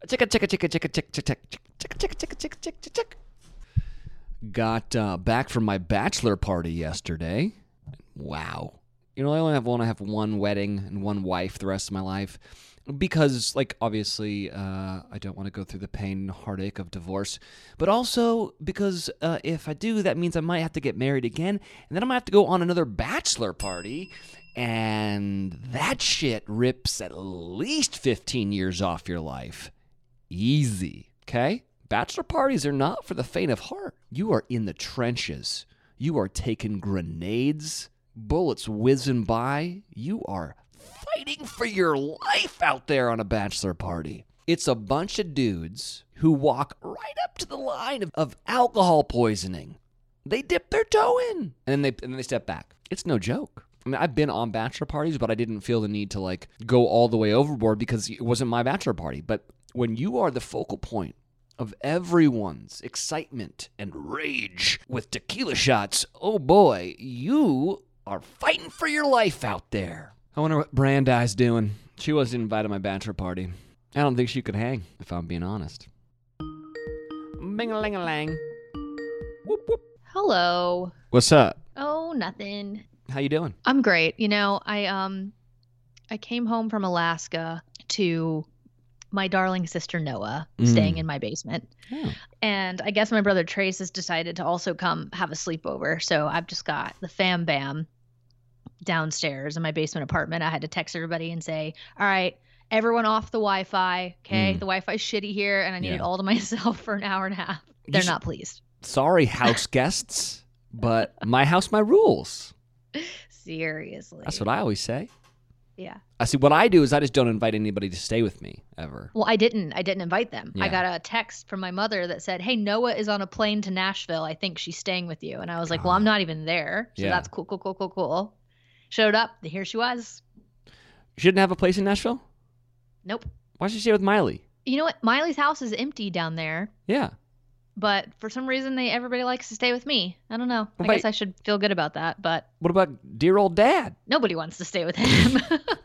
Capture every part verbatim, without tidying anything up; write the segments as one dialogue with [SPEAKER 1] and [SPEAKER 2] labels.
[SPEAKER 1] Chicka, chicka, chicka, chicka, chicka, chicka, chicka, chicka, chicka, chicka, chicka, chicka. Got uh, back from my bachelor party yesterday. Wow. You know, I only have want to have one wedding and one wife the rest of my life because, like, obviously, uh, I don't want to go through the pain and heartache of divorce, but also because uh, if I do, that means I might have to get married again, and then I might have to go on another bachelor party, and that shit rips at least fifteen years off your life. Easy, okay? Bachelor parties are not for the faint of heart. You are in the trenches. You are taking grenades, bullets whizzing by. You are fighting for your life out there on a bachelor party. It's a bunch of dudes who walk right up to the line of, of alcohol poisoning. They dip their toe in, and then they and then they step back. It's no joke. I mean, I've been on bachelor parties, but I didn't feel the need to, like, go all the way overboard because it wasn't my bachelor party. But when you are the focal point of everyone's excitement and rage with tequila shots, oh boy, you are fighting for your life out there. I wonder what Brandeis doing. She wasn't invited to my bachelor party. I don't think she could hang, if I'm being honest. Bing-a-ling-a-lang. Whoop, whoop.
[SPEAKER 2] Hello.
[SPEAKER 1] What's up?
[SPEAKER 2] Oh, nothing.
[SPEAKER 1] How you doing?
[SPEAKER 2] I'm great. You know, I um I came home from Alaska to my darling sister Noah
[SPEAKER 1] Mm.
[SPEAKER 2] staying in my basement.
[SPEAKER 1] Oh.
[SPEAKER 2] And I guess my brother Trace has decided to also come have a sleepover. So I've just got the fam bam downstairs in my basement apartment. I had to text everybody and say, all right, everyone off the Wi-Fi. Okay.
[SPEAKER 1] Mm.
[SPEAKER 2] The Wi-Fi's shitty here and I need
[SPEAKER 1] Yeah.
[SPEAKER 2] it all to myself for an hour and a half. They're
[SPEAKER 1] You
[SPEAKER 2] not pleased.
[SPEAKER 1] Sorry, house guests, but my house, my rules.
[SPEAKER 2] Seriously.
[SPEAKER 1] That's what I always say.
[SPEAKER 2] Yeah.
[SPEAKER 1] I see. What I do is I just don't invite anybody to stay with me ever.
[SPEAKER 2] Well, I didn't. I didn't invite them.
[SPEAKER 1] Yeah.
[SPEAKER 2] I got a text from my mother that said, hey, Noah is on a plane to Nashville. I think she's staying with you. And I was like, well, I'm not even there. So
[SPEAKER 1] Yeah.
[SPEAKER 2] that's cool, cool, cool, cool, cool. Showed up. Here she was.
[SPEAKER 1] She didn't have a place in Nashville?
[SPEAKER 2] Nope.
[SPEAKER 1] Why should she stay with Miley?
[SPEAKER 2] You know what? Miley's house is empty down there.
[SPEAKER 1] Yeah.
[SPEAKER 2] But for some reason, they everybody likes to stay with me. I don't know. I
[SPEAKER 1] Wait.
[SPEAKER 2] guess I should feel good about that. But
[SPEAKER 1] What about dear old dad?
[SPEAKER 2] nobody wants to stay with him.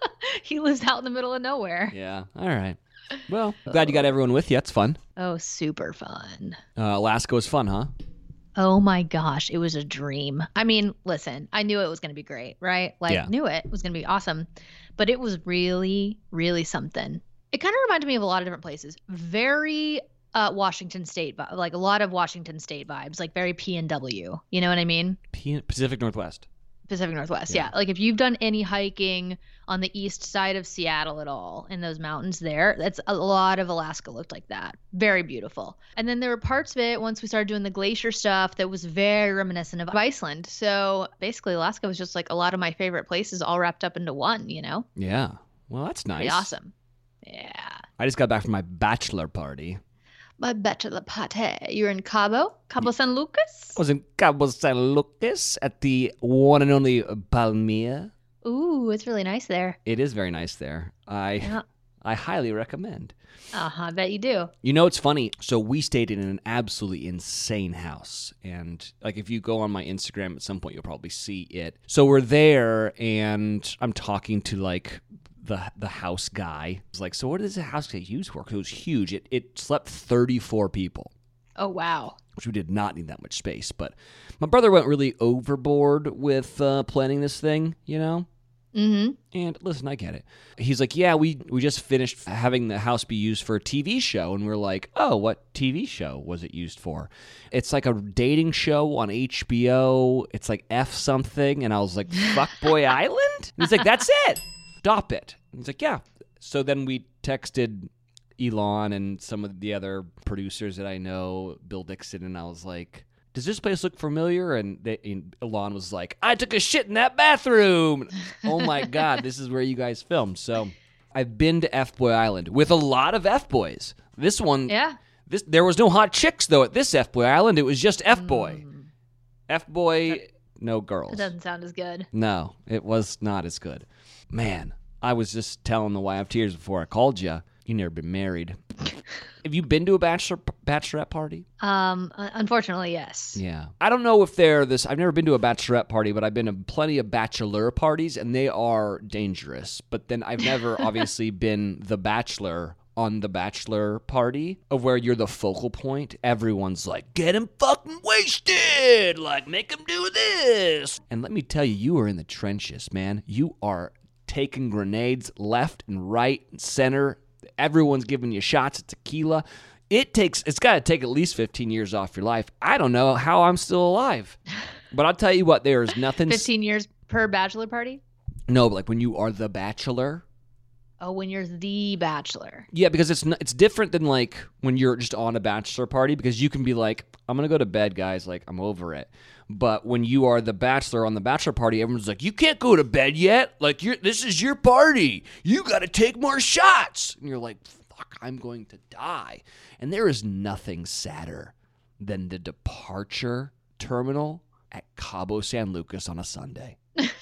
[SPEAKER 2] He lives out in the middle of nowhere.
[SPEAKER 1] Yeah. All right. Well, I'm glad you got everyone with you. That's fun.
[SPEAKER 2] Oh, super fun.
[SPEAKER 1] Uh, Alaska was fun, huh?
[SPEAKER 2] Oh my gosh, it was a dream. I mean, listen, I knew it was going to be great, right? Like,
[SPEAKER 1] Yeah.
[SPEAKER 2] knew it was going to be awesome. But it was really, really something. It kind of reminded me of a lot of different places. Very uh, Washington State, vi- like a lot of Washington State vibes, like very P N W. You know what I mean?
[SPEAKER 1] P- Pacific Northwest.
[SPEAKER 2] Pacific Northwest,
[SPEAKER 1] Yeah.
[SPEAKER 2] yeah. Like if you've done any hiking on the east side of Seattle at all in those mountains there, that's a lot of Alaska looked like that. Very beautiful. And then there were parts of it once we started doing the glacier stuff that was very reminiscent of Iceland. So basically Alaska was just like a lot of my favorite places all wrapped up into one, you know?
[SPEAKER 1] Yeah. Well, that's nice.
[SPEAKER 2] Pretty awesome. Yeah.
[SPEAKER 1] I just got back from my bachelor party.
[SPEAKER 2] My bachelor party. You're in Cabo? Cabo San Lucas?
[SPEAKER 1] I was in Cabo San Lucas at the one and only Palmia.
[SPEAKER 2] Ooh, it's really nice there.
[SPEAKER 1] It is very nice there. I
[SPEAKER 2] Yeah.
[SPEAKER 1] I highly recommend.
[SPEAKER 2] Uh-huh, I bet you do.
[SPEAKER 1] You know, it's funny. So we stayed in an absolutely insane house. And like if you go on my Instagram at some point, you'll probably see it. So we're there and I'm talking to like the the house guy. It's like, so what does the house get used for? Because it was huge. It, it slept thirty-four people,
[SPEAKER 2] Oh, wow.
[SPEAKER 1] which we did not need that much space. But my brother went really overboard with uh, planning this thing, you know?
[SPEAKER 2] Mm-hmm.
[SPEAKER 1] And listen, I get it. He's like, yeah, we, we just finished having the house be used for a T V show. And we're like, oh, what T V show was it used for? It's like a dating show on H B O. It's like F something. And I was like, Fuckboy Island? And he's like, that's it. Stop it. And he's like, yeah. So then we texted Elon and some of the other producers that I know, Bill Dixon, and I was like, does this place look familiar? And, they, and Elon was like, I took a shit in that bathroom. Oh my God, this is where you guys filmed. So I've been to F-Boy Island with a lot of F-Boys. This one,
[SPEAKER 2] Yeah.
[SPEAKER 1] this there was no hot chicks, though, at this F-Boy Island. It was just F-Boy.
[SPEAKER 2] Mm.
[SPEAKER 1] F-Boy, no girls.
[SPEAKER 2] It doesn't sound as good.
[SPEAKER 1] No, it was not as good. Man, I was just telling the Y F Ters before I called you. You never been married. Have you been to a bachelor bachelorette party?
[SPEAKER 2] Um, un- unfortunately, yes.
[SPEAKER 1] Yeah. I don't know if they're this. I've never been to a bachelorette party, but I've been to plenty of bachelor parties, and they are dangerous. But then I've never obviously been the bachelor on the bachelor party of where you're the focal point. Everyone's like, get him fucking wasted. Like, make him do this. And let me tell you, you are in the trenches, man. You are taking grenades left and right and center. Everyone's giving you shots of tequila. It takes, it's got to take at least fifteen years off your life. I don't know how I'm still alive. But I'll tell you what, there is nothing.
[SPEAKER 2] fifteen years per bachelor party?
[SPEAKER 1] No, but like when you are the bachelor.
[SPEAKER 2] Oh, when you're the bachelor.
[SPEAKER 1] Yeah, because it's not, it's different than like when you're just on a bachelor party, because you can be like, I'm going to go to bed, guys. Like, I'm over it. But when you are the bachelor on the bachelor party, everyone's like, you can't go to bed yet. Like, you're, this is your party. You got to take more shots. And you're like, fuck, I'm going to die. And there is nothing sadder than the departure terminal at Cabo San Lucas on a Sunday.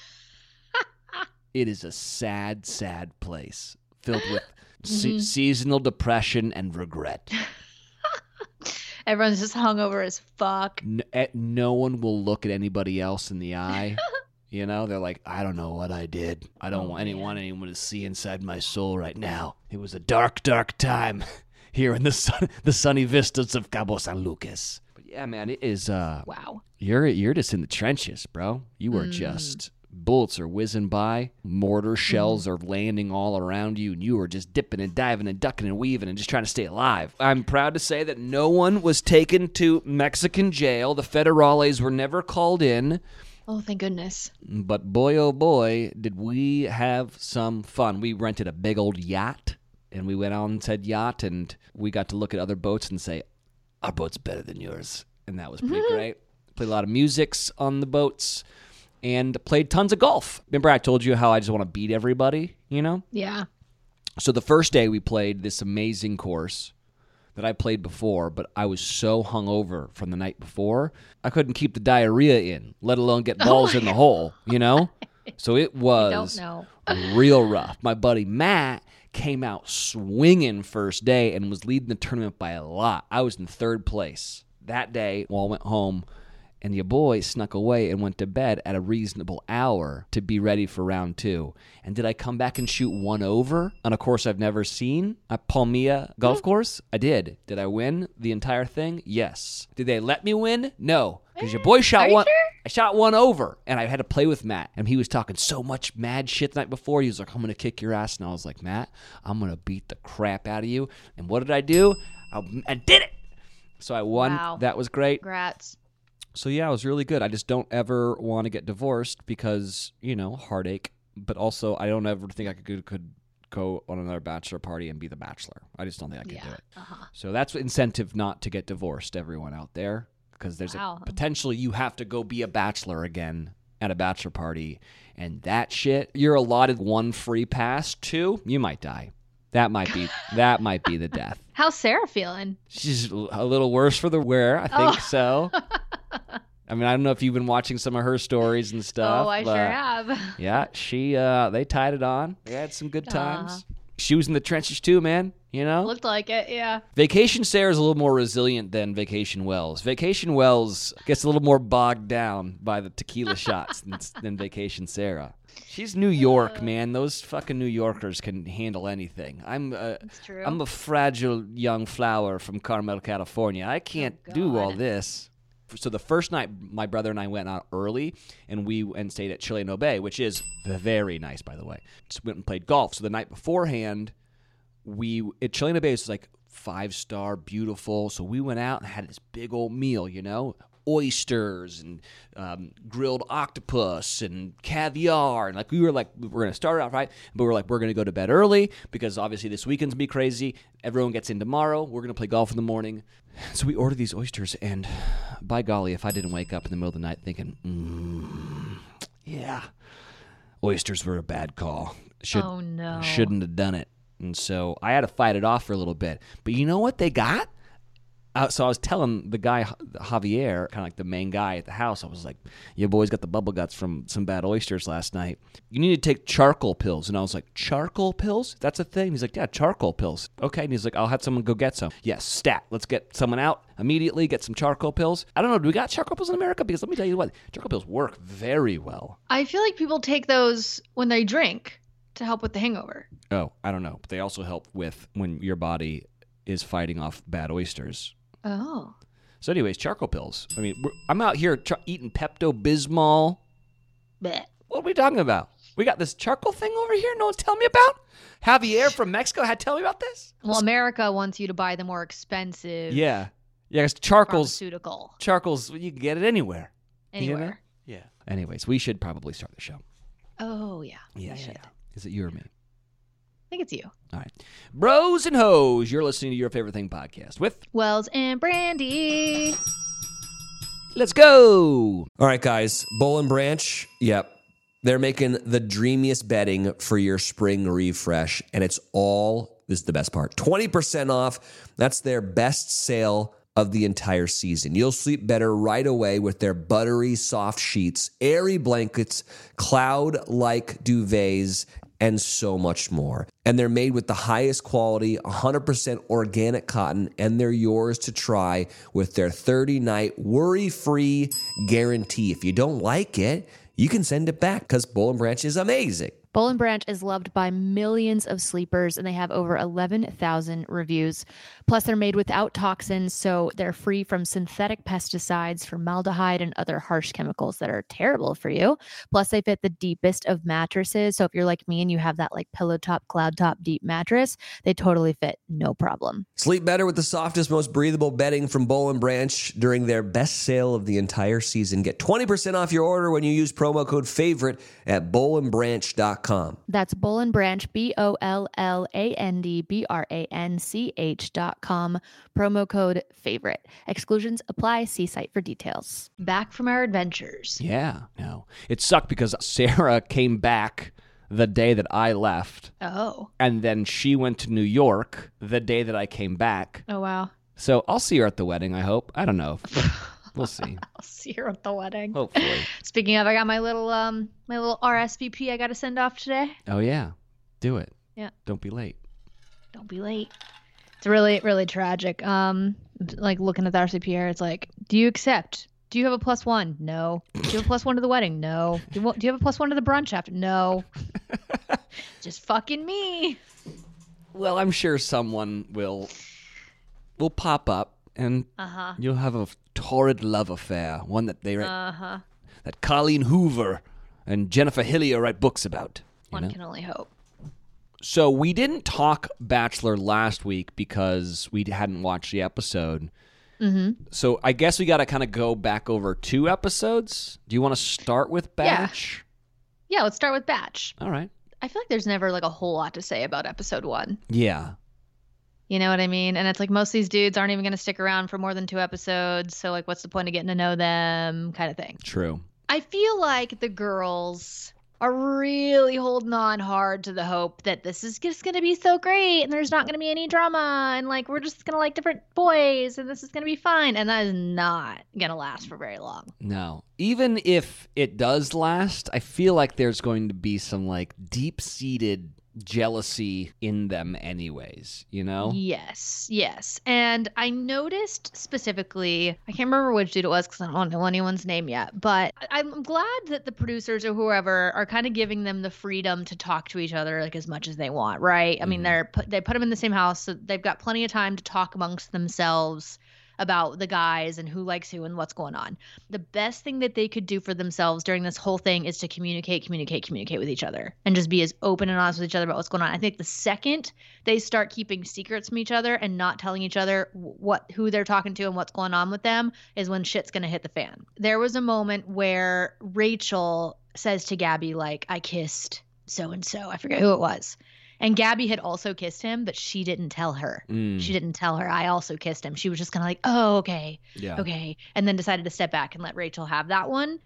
[SPEAKER 1] It is a sad, sad place filled with se- seasonal depression and regret.
[SPEAKER 2] Everyone's just hungover as fuck.
[SPEAKER 1] No, no one will look at anybody else in the eye. You know, they're like, I don't know what I did. I don't
[SPEAKER 2] Oh,
[SPEAKER 1] want, anyone,
[SPEAKER 2] man.
[SPEAKER 1] anyone to see inside my soul right now. It was a dark, dark time here in the sun, the sunny vistas of Cabo San Lucas. But yeah, man, it is. Uh,
[SPEAKER 2] Wow.
[SPEAKER 1] You're you're just in the trenches, bro. You are
[SPEAKER 2] Mm.
[SPEAKER 1] just. Bullets are whizzing by. Mortar shells mm. are landing all around you, and you are just dipping and diving and ducking and weaving and just trying to stay alive. I'm proud to say that no one was taken to Mexican jail. The federales were never called in.
[SPEAKER 2] Oh, thank goodness.
[SPEAKER 1] But boy, oh boy, did we have some fun. We rented a big old yacht, and we went on said yacht, and we got to look at other boats and say, our boat's better than yours. And that was pretty great. Played a lot of musics on the boats. And played tons of golf. Remember I told you how I just want to beat everybody, you know?
[SPEAKER 2] Yeah.
[SPEAKER 1] So the first day we played this amazing course that I played before, but I was so hungover from the night before, I couldn't keep the diarrhea in, let alone get balls
[SPEAKER 2] Oh
[SPEAKER 1] in the
[SPEAKER 2] God.
[SPEAKER 1] hole, you know? So it was
[SPEAKER 2] I don't
[SPEAKER 1] real rough. My buddy Matt came out swinging first day and was leading the tournament by a lot. I was in third place. That day, while I went home, and your boy snuck away and went to bed at a reasonable hour to be ready for round two. And did I come back and shoot one over on a course I've never seen? At Palmilla Golf Course? I did. Did I win the entire thing? Yes. Did they let me win? No. Because your boy shot
[SPEAKER 2] Are you
[SPEAKER 1] one.
[SPEAKER 2] sure?
[SPEAKER 1] I shot one over, and I had to play with Matt. And he was talking so much mad shit the night before. He was like, I'm going to kick your ass. And I was like, Matt, I'm going to beat the crap out of you. And what did I do? I, I did it. So I won.
[SPEAKER 2] Wow.
[SPEAKER 1] That was great.
[SPEAKER 2] Congrats.
[SPEAKER 1] So yeah, it was really good. I just don't ever want to get divorced because, you know, heartache. But also, I don't ever think I could could go on another bachelor party and be the bachelor. I just don't think I could
[SPEAKER 2] Yeah.
[SPEAKER 1] do it.
[SPEAKER 2] Uh-huh.
[SPEAKER 1] So that's incentive not to get divorced, everyone out there, because there's
[SPEAKER 2] Wow.
[SPEAKER 1] a potential you have to go be a bachelor again at a bachelor party, and that shit, you're allotted one free pass, two, you might die. That might be that might be the death.
[SPEAKER 2] How's Sarah feeling?
[SPEAKER 1] She's a little worse for the wear, I think
[SPEAKER 2] Oh.
[SPEAKER 1] so. I mean, I don't know if you've been watching some of her stories and stuff.
[SPEAKER 2] oh, I
[SPEAKER 1] but
[SPEAKER 2] sure have.
[SPEAKER 1] yeah, she uh, they tied it on. They had some good times.
[SPEAKER 2] Aw.
[SPEAKER 1] She was in the trenches too, man. You know,
[SPEAKER 2] Looked like it, yeah.
[SPEAKER 1] Vacation Sarah's a little more resilient than Vacation Wells. Vacation Wells gets a little more bogged down by the tequila shots than, than Vacation Sarah. She's New York, man. Those fucking New Yorkers can handle anything. I'm a,
[SPEAKER 2] That's true.
[SPEAKER 1] I'm a fragile young flower from Carmel, California. I can't
[SPEAKER 2] Oh,
[SPEAKER 1] do all
[SPEAKER 2] God.
[SPEAKER 1] this. So the first night, my brother and I went out early, and we and stayed at Chileno Bay, which is very nice, by the way. Just went and played golf. So the night beforehand, we at Chileno Bay is like five star, beautiful. So we went out and had this big old meal, you know, oysters and um, grilled octopus and caviar, and like we were like we were gonna start out right, but we're like we're gonna go to bed early because obviously this weekend's gonna be crazy. Everyone gets in tomorrow. We're gonna play golf in the morning. So we ordered these oysters, and by golly, if I didn't wake up in the middle of the night thinking, mm, yeah, oysters were a bad call. Should,
[SPEAKER 2] oh, no.
[SPEAKER 1] Shouldn't have done it. And so I had to fight it off for a little bit. But you know what they got? Uh, so I was telling the guy, Javier, kind of like the main guy at the house, I was like, your boy's got the bubble guts from some bad oysters last night. You need to take charcoal pills. And I was like, charcoal pills? That's a thing? He's like, yeah, charcoal pills. Okay. And he's like, I'll have someone go get some. Yes, stat. Let's get someone out immediately, get some charcoal pills. I don't know, do we got charcoal pills in America? Because let me tell you what, charcoal pills work very well.
[SPEAKER 2] I feel like people take those when they drink. to help with the hangover?
[SPEAKER 1] Oh, I don't know. But they also help with when your body is fighting off bad oysters.
[SPEAKER 2] Oh.
[SPEAKER 1] So anyways, charcoal pills. I mean, we're, I'm out here ch- eating Pepto-Bismol.
[SPEAKER 2] Blech.
[SPEAKER 1] What are we talking about? We got this charcoal thing over here no one's telling me about? Javier from Mexico had to tell me about this?
[SPEAKER 2] Well, America wants you to buy the more expensive
[SPEAKER 1] Yeah. Yeah, because charcoal's,
[SPEAKER 2] pharmaceutical.
[SPEAKER 1] charcoal's, you can get it anywhere.
[SPEAKER 2] Anywhere.
[SPEAKER 1] You know? Yeah. Anyways, we should probably start the show.
[SPEAKER 2] Oh, yeah.
[SPEAKER 1] Yeah,
[SPEAKER 2] we
[SPEAKER 1] yeah,
[SPEAKER 2] should.
[SPEAKER 1] yeah. Is it you or me?
[SPEAKER 2] I think it's you.
[SPEAKER 1] All right. Bros and Hoes, you're listening to Your Favorite Thing podcast with
[SPEAKER 2] Wells and Brandy.
[SPEAKER 1] Let's go.
[SPEAKER 3] All right, guys. Boll and Branch, yep. They're making the dreamiest bedding for your spring refresh, and it's all, this is the best part, twenty percent off. That's their best sale of the entire season. You'll sleep better right away with their buttery soft sheets, airy blankets, cloud-like duvets, and so much more. And they're made with the highest quality, one hundred percent organic cotton, and they're yours to try with their thirty-night worry-free guarantee. If you don't like it, you can send it back because Boll and Branch is amazing.
[SPEAKER 4] Boll and Branch is loved by millions of sleepers, and they have over eleven thousand reviews. Plus, they're made without toxins, so they're free from synthetic pesticides, formaldehyde, and other harsh chemicals that are terrible for you. Plus, they fit the deepest of mattresses, so if you're like me and you have that like pillow top, cloud top, deep mattress, they totally fit, no problem.
[SPEAKER 3] Sleep better with the softest, most breathable bedding from Boll and Branch during their best sale of the entire season. Get twenty percent off your order when you use promo code FAVORITE at boll and branch dot com.
[SPEAKER 4] That's Boll and Branch, B O L L A N D B R A N C H dot com. Promo code FAVORITE. Exclusions apply. See site for details.
[SPEAKER 2] Back from our adventures.
[SPEAKER 1] Yeah, no. It sucked because Sarah came back the day that I left,
[SPEAKER 2] Oh.
[SPEAKER 1] and then she went to New York the day that I came back.
[SPEAKER 2] Oh, wow.
[SPEAKER 1] So I'll see her at the wedding, I hope. I don't know. We'll see.
[SPEAKER 2] I'll see her at the wedding.
[SPEAKER 1] Hopefully.
[SPEAKER 2] Speaking of, I got my little um my little R S V P I got to send off today.
[SPEAKER 1] Oh, yeah. Do it.
[SPEAKER 2] Yeah.
[SPEAKER 1] Don't be late.
[SPEAKER 2] Don't be late. It's really, really tragic. Um, like looking at the R S V P here, it's like, do you accept? Do you have a plus one? No. Do you have a plus one to the wedding? No. Do you, want, do you have a plus one to the brunch after? No. Just fucking me.
[SPEAKER 1] Well, I'm sure someone will will pop up and
[SPEAKER 2] Uh-huh.
[SPEAKER 1] you'll have a torrid love affair, one that they
[SPEAKER 2] Uh-huh.
[SPEAKER 1] that Colleen Hoover and Jennifer Hillier write books about. You
[SPEAKER 2] One
[SPEAKER 1] know?
[SPEAKER 2] can only hope.
[SPEAKER 1] So we didn't talk Bachelor last week because we hadn't watched the episode.
[SPEAKER 2] Mm-hmm.
[SPEAKER 1] So I guess we got to kind of go back over two episodes. Do you want to start with Batch?
[SPEAKER 2] Yeah, let's start with Batch.
[SPEAKER 1] All right.
[SPEAKER 2] I feel like there's never like a whole lot to say about episode one.
[SPEAKER 1] Yeah.
[SPEAKER 2] You know what I mean? And it's like most of these dudes aren't even going to stick around for more than two episodes. So like, what's the point of getting to know them kind of thing?
[SPEAKER 1] True.
[SPEAKER 2] I feel like the girls are really holding on hard to the hope that this is just going to be so great and there's not going to be any drama and like we're just going to like different boys and this is going to be fine. And that is not going to last for very long.
[SPEAKER 1] No. Even if it does last, I feel like there's going to be some like deep-seated jealousy in them anyways, you know?
[SPEAKER 2] Yes, yes. And I noticed specifically, I can't remember which dude it was because I don't know anyone's name yet, but I'm glad that the producers or whoever are kind of giving them the freedom to talk to each other like as much as they want, right? I mean, they're put, they put them in the same house, so they've got plenty of time to talk amongst themselves about the guys and who likes who and what's going on. The best thing that they could do for themselves during this whole thing is to communicate, communicate, communicate with each other and just be as open and honest with each other about what's going on. I think the second they start keeping secrets from each other and not telling each other what who they're talking to and what's going on with them is when shit's going to hit the fan. There was a moment where Rachel says to Gabby, like, I kissed so-and-so. I forget who it was. And Gabby had also kissed him, but she didn't tell her.
[SPEAKER 1] Mm.
[SPEAKER 2] She didn't tell her I also kissed him. She was just kind of like, oh, okay,
[SPEAKER 1] Yeah.
[SPEAKER 2] okay. And then decided to step back and let Rachel have that one.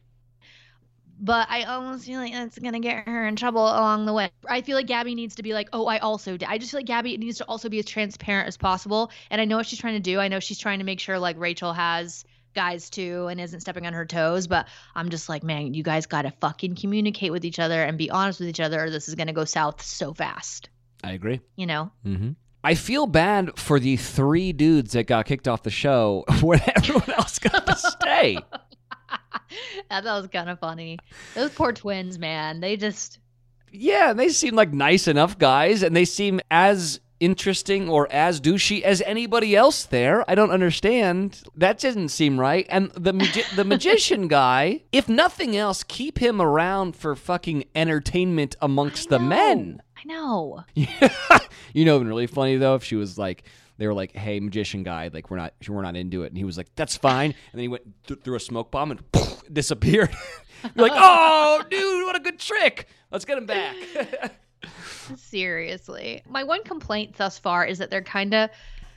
[SPEAKER 2] But I almost feel like that's going to get her in trouble along the way. I feel like Gabby needs to be like, oh, I also did. I just feel like Gabby needs to also be as transparent as possible. And I know what she's trying to do. I know she's trying to make sure like Rachel has guys too and isn't stepping on her toes, but I'm just like, man, you guys got to fucking communicate with each other and be honest with each other or this is going to go south so fast.
[SPEAKER 1] I agree.
[SPEAKER 2] You know?
[SPEAKER 1] Mm-hmm. I feel bad for the three dudes that got kicked off the show when everyone else got to stay.
[SPEAKER 2] That was kind of funny. Those poor twins, man. They just
[SPEAKER 1] Yeah, they seem like nice enough guys, and they seem as interesting or as douchey as anybody else there. I don't understand. That doesn't seem right. And the magi- the magician guy, if nothing else, keep him around for fucking entertainment amongst
[SPEAKER 2] I
[SPEAKER 1] the
[SPEAKER 2] know.
[SPEAKER 1] men.
[SPEAKER 2] I know.
[SPEAKER 1] You know, it'd been really funny though if she was like, they were like, "Hey, magician guy, like we're not we're not into it," and he was like, "That's fine," and then he went th- through a smoke bomb and poof, disappeared. You're like, "Oh, dude, what a good trick! Let's get him back."
[SPEAKER 2] Seriously. My one complaint thus far is that they're kind of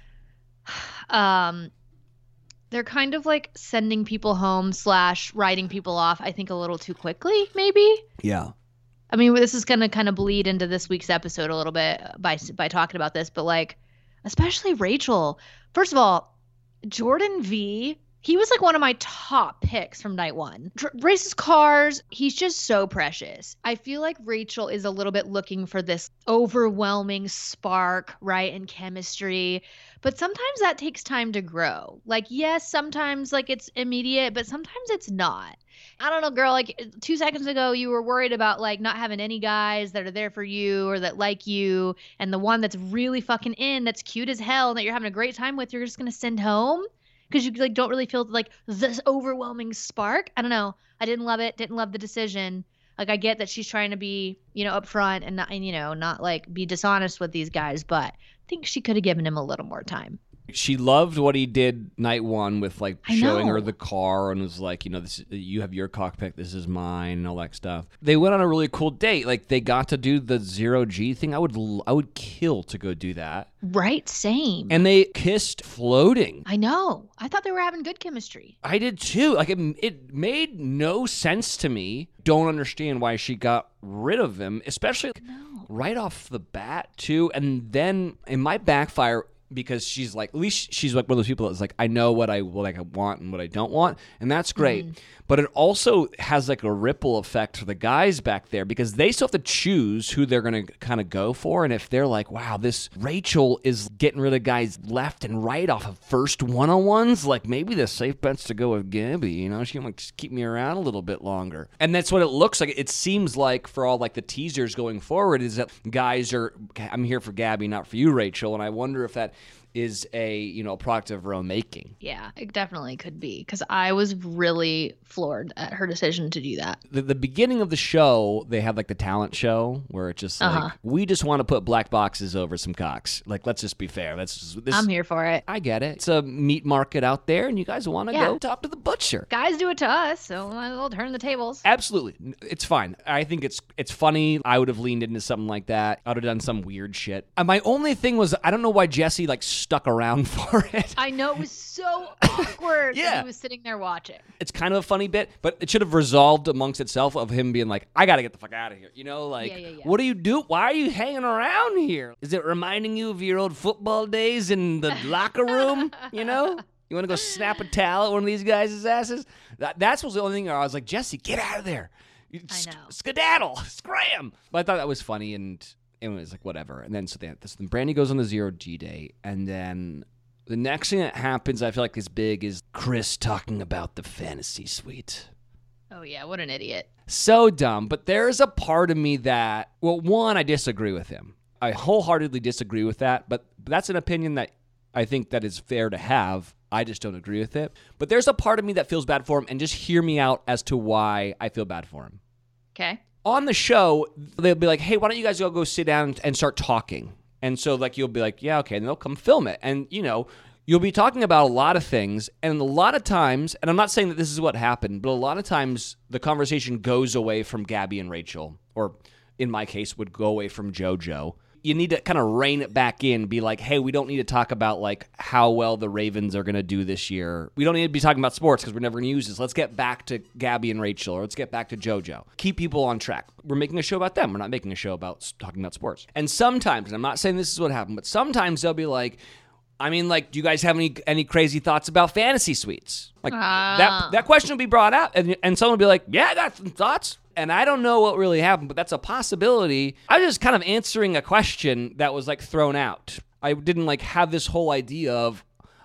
[SPEAKER 2] um they're kind of like sending people home slash writing people off, I think, a little too quickly, maybe.
[SPEAKER 1] Yeah.
[SPEAKER 2] I mean, this is going to kind of bleed into this week's episode a little bit by by talking about this, but like, especially Rachel. First of all, Jordan V, he was like one of my top picks from night one. Dr- races cars. He's just so precious. I feel like Rachel is a little bit looking for this overwhelming spark, right, and chemistry. But sometimes that takes time to grow. Like, yes, sometimes like it's immediate, but sometimes it's not. I don't know, girl, like two seconds ago, you were worried about like not having any guys that are there for you or that like you. And the one that's really fucking in, that's cute as hell, and that you're having a great time with, you're just going to send home because you like don't really feel like this overwhelming spark. I don't know. I didn't love it. Didn't love the decision. Like, I get that she's trying to be, you know, upfront and not, and, you know, not like be dishonest with these guys, but I think she could have given him a little more time.
[SPEAKER 1] She loved what he did night one with like
[SPEAKER 2] I
[SPEAKER 1] showing
[SPEAKER 2] know.
[SPEAKER 1] her the car and was like, you know, this you have your cockpit, this is mine, and all that stuff. They went on a really cool date. Like they got to do the zero G thing. I would l- I would kill to go do that.
[SPEAKER 2] Right? Same.
[SPEAKER 1] And they kissed floating.
[SPEAKER 2] I know. I thought they were having good chemistry.
[SPEAKER 1] I did too. Like it, it made no sense to me. Don't understand why she got rid of him, especially
[SPEAKER 2] No.
[SPEAKER 1] right off the bat too. And then it might backfire because she's like, at least she's like one of those people that's like, I know what I what I want and what I don't want, and that's great. Mm-hmm. But it also has like a ripple effect for the guys back there because they still have to choose who they're going to kind of go for. And if they're like, wow, this Rachel is getting rid of guys left and right off of first one-on-ones, like maybe the safe bet's to go with Gabby, you know, she can like just keep me around a little bit longer. And that's what it looks like. It seems like for all like the teasers going forward is that guys are, I'm here for Gabby, not for you, Rachel. And I wonder if that is a, you know, product of her own making.
[SPEAKER 2] Yeah, it definitely could be because I was really floored at her decision to do that.
[SPEAKER 1] The, the beginning of the show, they have like the talent show where it's just like,
[SPEAKER 2] Uh-huh.
[SPEAKER 1] we just want to put black boxes over some cocks. Like, let's just be fair. That's just, this,
[SPEAKER 2] I'm here for it.
[SPEAKER 1] I get it. It's a meat market out there, and you guys want to
[SPEAKER 2] Yeah.
[SPEAKER 1] go talk to the butcher.
[SPEAKER 2] Guys do it to us, so might as well turn the tables.
[SPEAKER 1] Absolutely. It's fine. I think it's it's funny. I would have leaned into something like that. I would have done some weird shit. And my only thing was, I don't know why Jesse like stuck around for it.
[SPEAKER 2] I know, it was so awkward
[SPEAKER 1] Yeah.
[SPEAKER 2] when he was sitting there watching.
[SPEAKER 1] It's kind of a funny bit, but it should have resolved amongst itself of him being like, I got to get the fuck out of here. You know, like,
[SPEAKER 2] Yeah, yeah, yeah.
[SPEAKER 1] what do you do? Why are you hanging around here? Is it reminding you of your old football days in the locker room? You know? You want to go snap a towel at one of these guys' asses? That, that's was the only thing where I was like, Jesse, get out of there. You
[SPEAKER 2] I
[SPEAKER 1] sk-
[SPEAKER 2] know.
[SPEAKER 1] Skedaddle. Scram. But I thought that was funny, and it was like, whatever. And then so then, so then Brandy goes on the zero G date, and then the next thing that happens, I feel like is big, is Chris talking about the fantasy suite.
[SPEAKER 2] Oh, yeah, what an idiot.
[SPEAKER 1] So dumb, but there's a part of me that, well, one, I disagree with him. I wholeheartedly disagree with that, but that's an opinion that I think that is fair to have. I just don't agree with it. But there's a part of me that feels bad for him, and just hear me out as to why I feel bad for him.
[SPEAKER 2] Okay.
[SPEAKER 1] On the show, they'll be like, hey, why don't you guys all go sit down and start talking? And so, like, you'll be like, yeah, okay, and they'll come film it. And, you know, you'll be talking about a lot of things, and a lot of times, and I'm not saying that this is what happened, but a lot of times the conversation goes away from Gabby and Rachel, or in my case, would go away from JoJo. You need to kind of rein it back in, be like, hey, we don't need to talk about, like, how well the Ravens are going to do this year. We don't need to be talking about sports because we're never going to use this. Let's get back to Gabby and Rachel, or let's get back to JoJo. Keep people on track. We're making a show about them. We're not making a show about talking about sports. And sometimes, and I'm not saying this is what happened, but sometimes they'll be like, I mean, like, do you guys have any any crazy thoughts about fantasy suites? Like,
[SPEAKER 2] Ah.
[SPEAKER 1] that that question will be brought up, and, and someone will be like, yeah, I got some thoughts. And I don't know what really happened, but that's a possibility. I was just kind of answering a question that was, like, thrown out. I didn't, like, have this whole idea of,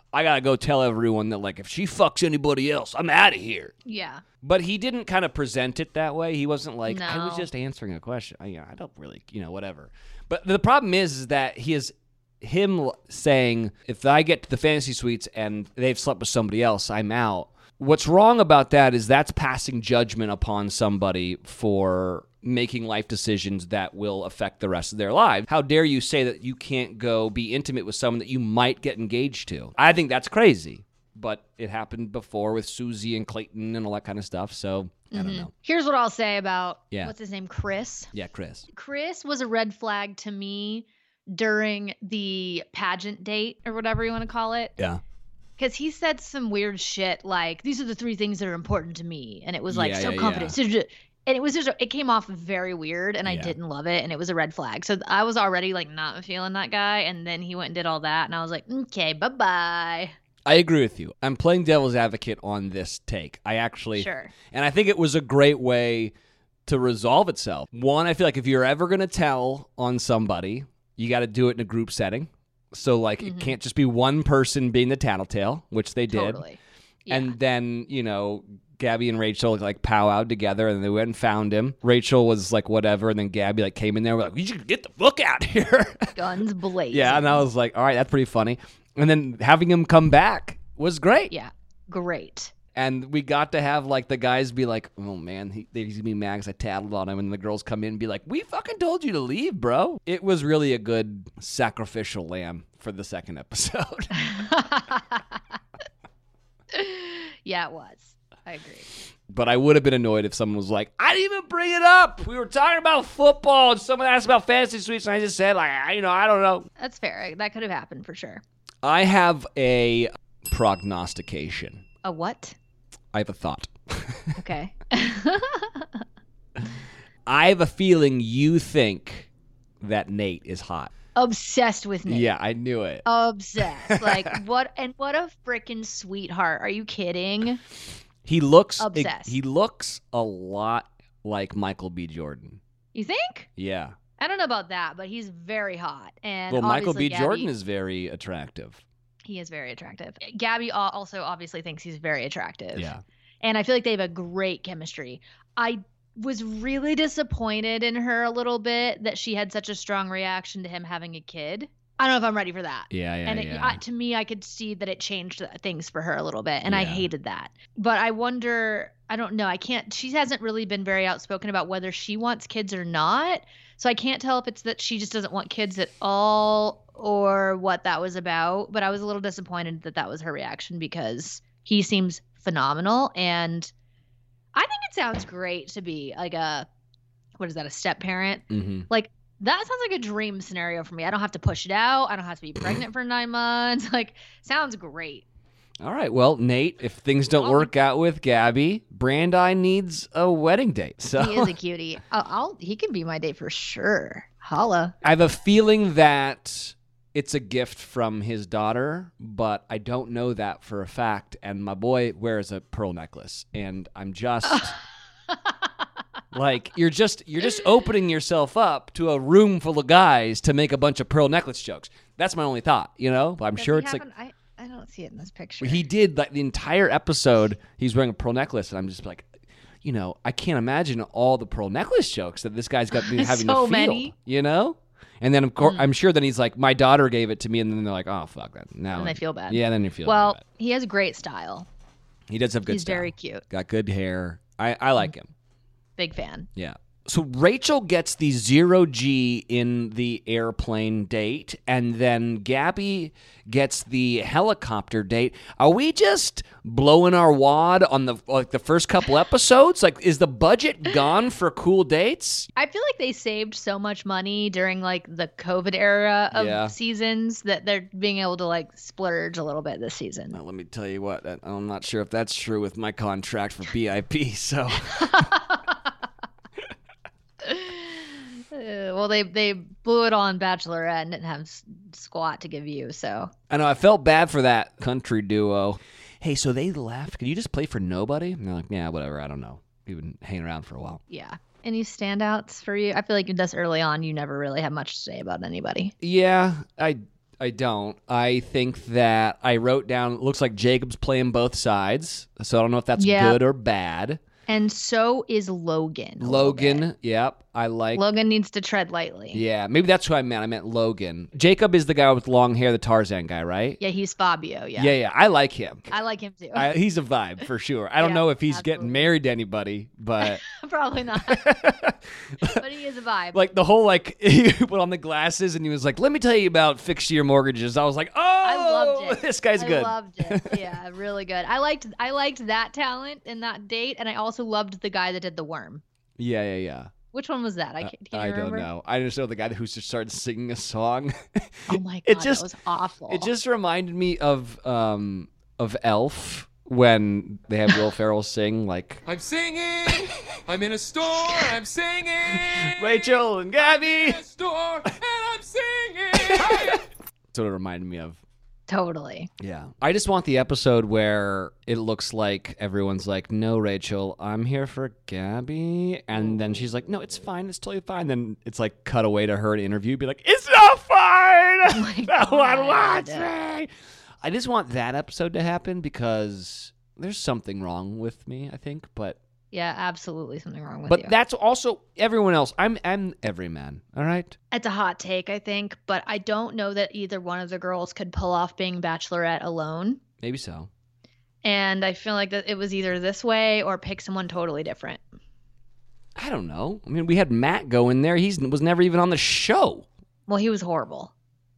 [SPEAKER 1] I gotta go tell everyone that, like, if she fucks anybody else, I'm out of here.
[SPEAKER 2] Yeah.
[SPEAKER 1] But he didn't kind of present it that way. He wasn't like, I was
[SPEAKER 2] No.
[SPEAKER 1] just answering a question. I, you know, I don't really, you know, whatever. But the problem is, is that he is him l- saying, if I get to the fantasy suites and they've slept with somebody else, I'm out. What's wrong about that is that's passing judgment upon somebody for making life decisions that will affect the rest of their lives. How dare you say that you can't go be intimate with someone that you might get engaged to? I think that's crazy. But it happened before with Susie and Clayton and all that kind of stuff. So I don't know.
[SPEAKER 2] Here's what I'll say about
[SPEAKER 1] Yeah.
[SPEAKER 2] what's his name, Chris.
[SPEAKER 1] Yeah, Chris.
[SPEAKER 2] Chris was a red flag to me during the pageant date or whatever you want to call it.
[SPEAKER 1] Yeah.
[SPEAKER 2] Because he said some weird shit like, these are the three things that are important to me. And it was like,
[SPEAKER 1] Yeah,
[SPEAKER 2] so
[SPEAKER 1] yeah,
[SPEAKER 2] confident. And it was just, it came off very weird and I
[SPEAKER 1] Yeah.
[SPEAKER 2] didn't love it. And it was a red flag. So I was already like not feeling that guy. And then he went and did all that. And I was like, okay, bye-bye.
[SPEAKER 1] I agree with you. I'm playing devil's advocate on this take. I actually,
[SPEAKER 2] Sure.
[SPEAKER 1] and I think it was a great way to resolve itself. One, I feel like if you're ever going to tell on somebody, you got to do it in a group setting. So, like, it can't just be one person being the tattletale, which they did.
[SPEAKER 2] Totally. Yeah.
[SPEAKER 1] And then, you know, Gabby and Rachel like powwowed together and they went and found him. Rachel was like, whatever. And then Gabby like came in there. We're like, you should get the book out here.
[SPEAKER 2] Guns blazing.
[SPEAKER 1] Yeah. And I was like, all right, that's pretty funny. And then having him come back was great.
[SPEAKER 2] Yeah. Great.
[SPEAKER 1] And we got to have like the guys be like, oh man, he, he's gonna be mad because I tattled on him. And the girls come in and be like, we fucking told you to leave, bro. It was really a good sacrificial lamb for the second episode.
[SPEAKER 2] Yeah, it was. I agree.
[SPEAKER 1] But I would have been annoyed if someone was like, I didn't even bring it up. We were talking about football and someone asked about fantasy suites and I just said, like, I, you know, I don't know.
[SPEAKER 2] That's fair. That could have happened for sure.
[SPEAKER 1] I have a prognostication.
[SPEAKER 2] A what?
[SPEAKER 1] I have a thought.
[SPEAKER 2] Okay.
[SPEAKER 1] I have a feeling you think that Nate is hot.
[SPEAKER 2] Obsessed with Nate.
[SPEAKER 1] Yeah, I knew it.
[SPEAKER 2] Obsessed. Like, what? And what a freaking sweetheart. Are you kidding?
[SPEAKER 1] He looks
[SPEAKER 2] Obsessed.
[SPEAKER 1] He looks a lot like Michael B. Jordan.
[SPEAKER 2] You think?
[SPEAKER 1] Yeah.
[SPEAKER 2] I don't know about that, but he's very hot. And
[SPEAKER 1] Well, Michael B.
[SPEAKER 2] obviously Gabby-
[SPEAKER 1] Jordan is very attractive.
[SPEAKER 2] He is very attractive. Gabby al- also obviously thinks he's very attractive.
[SPEAKER 1] Yeah.
[SPEAKER 2] And I feel like they have a great chemistry. I was really disappointed in her a little bit that she had such a strong reaction to him having a kid. I don't know if I'm ready for that.
[SPEAKER 1] Yeah, yeah,
[SPEAKER 2] and it,
[SPEAKER 1] yeah.
[SPEAKER 2] I, to me, I could see that it changed things for her a little bit, and I
[SPEAKER 1] Yeah.
[SPEAKER 2] hated that. But I wonder, I don't know, I can't, she hasn't really been very outspoken about whether she wants kids or not. So I can't tell if it's that she just doesn't want kids at all or what that was about. But I was a little disappointed that that was her reaction because he seems phenomenal. And I think it sounds great to be like a, what is that, a step parent?
[SPEAKER 1] Mm-hmm.
[SPEAKER 2] Like, that sounds like a dream scenario for me. I don't have to push it out. I don't have to be pregnant for nine months. Like, sounds great.
[SPEAKER 1] All right. Well, Nate, if things don't
[SPEAKER 2] Oh.
[SPEAKER 1] work out with Gabby, Brandi needs a wedding date. So
[SPEAKER 2] He is a cutie. I'll, I'll he can be my date for sure. Holla.
[SPEAKER 1] I have a feeling that it's a gift from his daughter, but I don't know that for a fact. And my boy wears a pearl necklace, and I'm just like, you're just you're just opening yourself up to a room full of guys to make a bunch of pearl necklace jokes. That's my only thought, you know. But I'm
[SPEAKER 2] Does
[SPEAKER 1] sure
[SPEAKER 2] he
[SPEAKER 1] it's
[SPEAKER 2] have
[SPEAKER 1] like.
[SPEAKER 2] an- I, I don't see it in this picture.
[SPEAKER 1] He did like the entire episode. He's wearing a pearl necklace, and I'm just like, you know, I can't imagine all the pearl necklace jokes that this guy's got been having
[SPEAKER 2] So
[SPEAKER 1] to field.
[SPEAKER 2] many.
[SPEAKER 1] You know, and then of course I'm sure then he's like, my daughter gave it to me, and then they're like, oh fuck that. Now
[SPEAKER 2] And they feel bad.
[SPEAKER 1] Yeah, then you feel
[SPEAKER 2] well,
[SPEAKER 1] bad.
[SPEAKER 2] he has great style.
[SPEAKER 1] He does have good
[SPEAKER 2] He's
[SPEAKER 1] style.
[SPEAKER 2] very cute.
[SPEAKER 1] Got good hair. I I like him.
[SPEAKER 2] Big fan.
[SPEAKER 1] Yeah. So Rachel gets the zero G in the airplane date, and then Gabby gets the helicopter date. Are we just blowing our wad on the like the first couple episodes? Like, is the budget gone for cool dates?
[SPEAKER 2] I feel like they saved so much money during like the COVID era of
[SPEAKER 1] Yeah.
[SPEAKER 2] seasons that they're being able to like splurge a little bit this season.
[SPEAKER 1] Well, let me tell you what. I- I'm not sure if that's true with my contract for B I P. So
[SPEAKER 2] Uh, well, they they blew it on Bachelorette and didn't have s- squat to give you. So
[SPEAKER 1] I know I felt bad for that country duo. Hey, so they left. Can you just play for nobody? And they're like, yeah, whatever. I don't know. We've been hanging around for a while.
[SPEAKER 2] yeah. Any standouts for you? I feel like this early on, you never really have much to say about anybody.
[SPEAKER 1] Yeah, I I don't. I think that I wrote down, it looks like Jacob's playing both sides, so I don't know if that's
[SPEAKER 2] Yeah.
[SPEAKER 1] good or bad.
[SPEAKER 2] And so is Logan. a little bit.
[SPEAKER 1] Logan, yep, I like.
[SPEAKER 2] Logan needs to tread lightly.
[SPEAKER 1] Yeah, maybe that's who I meant. I meant Logan. Jacob is the guy with long hair, the Tarzan guy, right?
[SPEAKER 2] Yeah, he's Fabio. Yeah.
[SPEAKER 1] yeah, yeah, I like him.
[SPEAKER 2] I like him too.
[SPEAKER 1] I, he's a vibe for sure. I don't
[SPEAKER 2] Yeah,
[SPEAKER 1] know if he's
[SPEAKER 2] absolutely.
[SPEAKER 1] getting married to anybody, but
[SPEAKER 2] Probably not. But he is a vibe.
[SPEAKER 1] like the whole like he put on the glasses and he was like, "Let me tell you about fixed year mortgages." I was like, "Oh,
[SPEAKER 2] I loved it.
[SPEAKER 1] this guy's
[SPEAKER 2] I
[SPEAKER 1] good."
[SPEAKER 2] loved it. Yeah, really good. I liked I liked that talent in that date, and I also loved the guy that did the worm.
[SPEAKER 1] Yeah, yeah, yeah.
[SPEAKER 2] Which one was that? I can't, can you
[SPEAKER 1] I
[SPEAKER 2] remember?
[SPEAKER 1] don't know. I just know the guy who just started singing a song.
[SPEAKER 2] Oh my god,
[SPEAKER 1] It just-
[SPEAKER 2] that was awful.
[SPEAKER 1] It just reminded me of um of Elf when they have Will Ferrell sing like
[SPEAKER 5] I'm singing. I'm in a store. I'm singing.
[SPEAKER 1] Rachel and Gabby.
[SPEAKER 5] In a store and I'm singing.
[SPEAKER 1] That's what it reminded me of.
[SPEAKER 2] Totally.
[SPEAKER 1] Yeah. I just want the episode where it looks like everyone's like, "No, Rachel, I'm here for Gabby." And then she's like, "No, it's fine. It's totally fine." Then it's like cut away to her in interview, be like, "It's not fine.
[SPEAKER 2] my
[SPEAKER 1] No one
[SPEAKER 2] God.
[SPEAKER 1] wants me." I just want that episode to happen because there's something wrong with me, I think. But
[SPEAKER 2] Yeah, absolutely something wrong with
[SPEAKER 1] but
[SPEAKER 2] you.
[SPEAKER 1] that's also everyone else. I'm I'm every man. All right.
[SPEAKER 2] It's a hot take, I think, but I don't know that either one of the girls could pull off being Bachelorette alone.
[SPEAKER 1] Maybe so.
[SPEAKER 2] And I feel like that it was either this way or pick someone totally different.
[SPEAKER 1] I don't know. I mean, we had Matt go in there. He was never even on the show.
[SPEAKER 2] Well, he was horrible.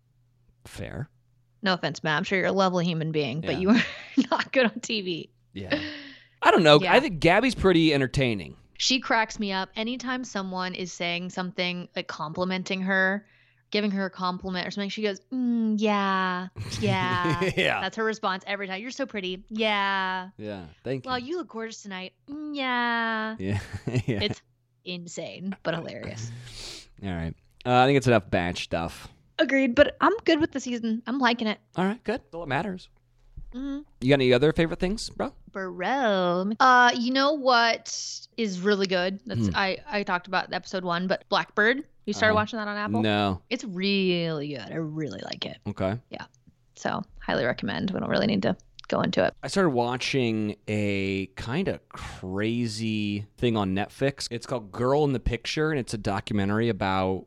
[SPEAKER 1] Fair.
[SPEAKER 2] No offense, Matt. I'm sure you're a lovely human being, but
[SPEAKER 1] Yeah.
[SPEAKER 2] you were not good on T V.
[SPEAKER 1] Yeah. I don't know.
[SPEAKER 2] Yeah.
[SPEAKER 1] I think Gabby's pretty entertaining.
[SPEAKER 2] She cracks me up anytime someone is saying something like complimenting her, giving her a compliment or something. She goes, mm, "Yeah, yeah."
[SPEAKER 1] Yeah.
[SPEAKER 2] That's her response every time. "You're so pretty." "Yeah."
[SPEAKER 1] Yeah. Thank
[SPEAKER 2] "Well,
[SPEAKER 1] you.
[SPEAKER 2] you look gorgeous tonight." "Mm, yeah.
[SPEAKER 1] Yeah. yeah.
[SPEAKER 2] It's insane, but hilarious.
[SPEAKER 1] All right. Uh, I think it's enough batch stuff.
[SPEAKER 2] Agreed, but I'm good with the season. I'm liking it.
[SPEAKER 1] All right. Good. That's all that matters.
[SPEAKER 2] Mm-hmm.
[SPEAKER 1] You got any other favorite things, bro?
[SPEAKER 2] Burrell. Uh, you know what is really good? That's
[SPEAKER 1] Hmm.
[SPEAKER 2] I I talked about episode one, but Blackbird. You started
[SPEAKER 1] Uh-huh.
[SPEAKER 2] watching that on Apple?
[SPEAKER 1] No.
[SPEAKER 2] It's really good. I really like it.
[SPEAKER 1] Okay.
[SPEAKER 2] So highly recommend. We don't really need to go into it.
[SPEAKER 1] I started watching a kind of crazy thing on Netflix. It's called Girl in the Picture, and it's a documentary about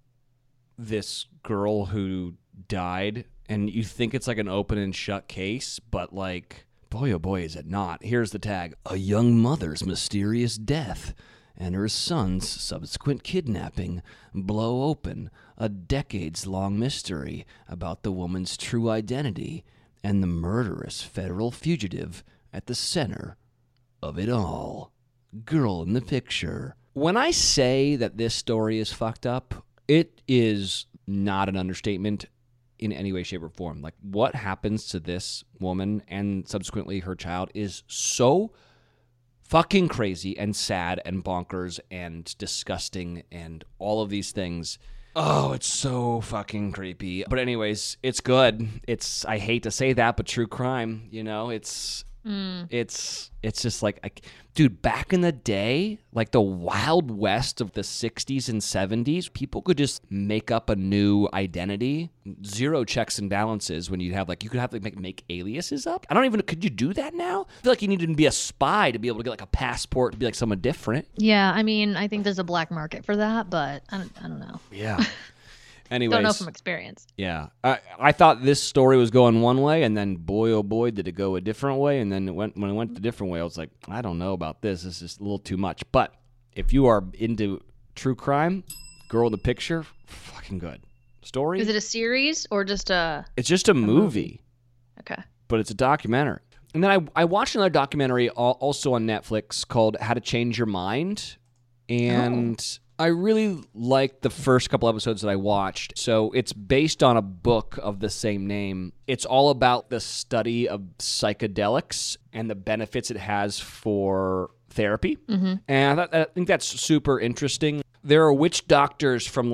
[SPEAKER 1] this girl who died. And you think it's like an open and shut case, but like, boy, oh boy, is it not. Here's the tag. A young mother's mysterious death and her son's subsequent kidnapping blow open a decades-long mystery about the woman's true identity and the murderous federal fugitive at the center of it all. Girl in the Picture. When I say that this story is fucked up, it is not an understatement in any way, shape, or form. Like, what happens to this woman and subsequently her child is so fucking crazy and sad and bonkers and disgusting and all of these things. Oh, it's so fucking creepy. But anyways, it's good. It's, I hate to say that, but true crime, you know, it's,
[SPEAKER 2] Mm.
[SPEAKER 1] it's, it's just like, I, dude, back in the day, like the Wild West of the sixties and seventies, people could just make up a new identity, zero checks and balances when you have like, you could have to make, make aliases up. I don't even, could you do that now? I feel like you need to be a spy to be able to get like a passport to be like someone different.
[SPEAKER 2] Yeah, I mean, I think there's a black market for that, but I don't, I don't know.
[SPEAKER 1] Yeah. Anyways.
[SPEAKER 2] Don't know from experience.
[SPEAKER 1] Yeah. I, I thought this story was going one way, and then boy, oh boy, did it go a different way. And then it went, when it went a different way, I was like, I don't know about this. This is a little too much. But if you are into true crime, Girl in the Picture, fucking good. Story?
[SPEAKER 2] Is it a series or just a?
[SPEAKER 1] It's just a movie,
[SPEAKER 2] Okay.
[SPEAKER 1] but it's a documentary. And then I, I watched another documentary al- also on Netflix called How to Change Your Mind. And I really liked the first couple episodes that I watched. So it's based on a book of the same name. It's all about the study of psychedelics and the benefits it has for therapy.
[SPEAKER 2] Mm-hmm.
[SPEAKER 1] And I, thought, I think that's super interesting. There are witch doctors from like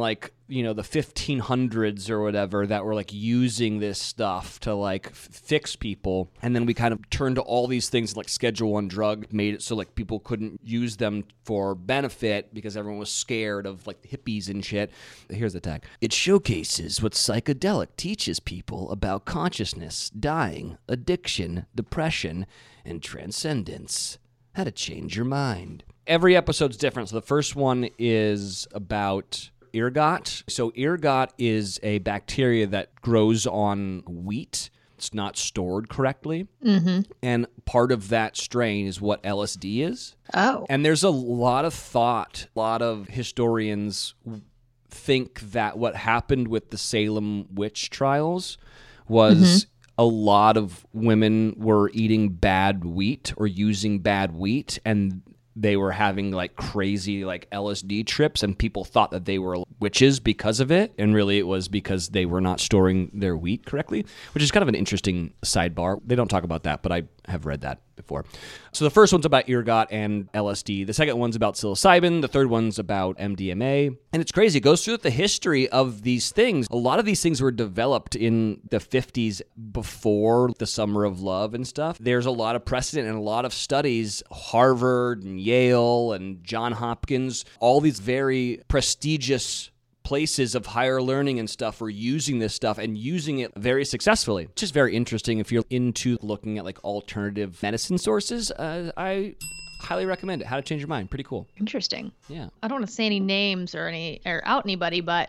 [SPEAKER 1] you know, the fifteen hundreds or whatever that were like using this stuff to like f- fix people. And then we kind of turned to all these things like Schedule One drug, made it so like people couldn't use them for benefit because everyone was scared of like hippies and shit. Here's the tag. It showcases what psychedelic teaches people about consciousness, dying, addiction, depression, and transcendence. How to change your mind. Every episode's different. So the first one is about ergot. So ergot is a bacteria that grows on wheat. It's not stored correctly.
[SPEAKER 2] Mm-hmm.
[SPEAKER 1] And part of that strain is what L S D is.
[SPEAKER 2] Oh.
[SPEAKER 1] And there's a lot of thought, a lot of historians think that what happened with the Salem witch trials was mm-hmm. a lot of women were eating bad wheat or using bad wheat, and they were having like crazy like L S D trips, and people thought that they were witches because of it. And really it was because they were not storing their wheat correctly, which is kind of an interesting sidebar. They don't talk about that, but I have read that before. So the first one's about ergot and L S D. The second one's about psilocybin. The third one's about M D M A. And it's crazy. It goes through the history of these things. A lot of these things were developed in the fifties before the Summer of Love and stuff. There's a lot of precedent and a lot of studies. Harvard and Yale and Johns Hopkins, all these very prestigious places of higher learning and stuff were using this stuff and using it very successfully. It's just very interesting if you're into looking at like alternative medicine sources. Uh, I highly recommend it. How to Change Your Mind. Pretty cool.
[SPEAKER 2] Interesting.
[SPEAKER 1] Yeah.
[SPEAKER 2] I don't want to say any names or any or out anybody, but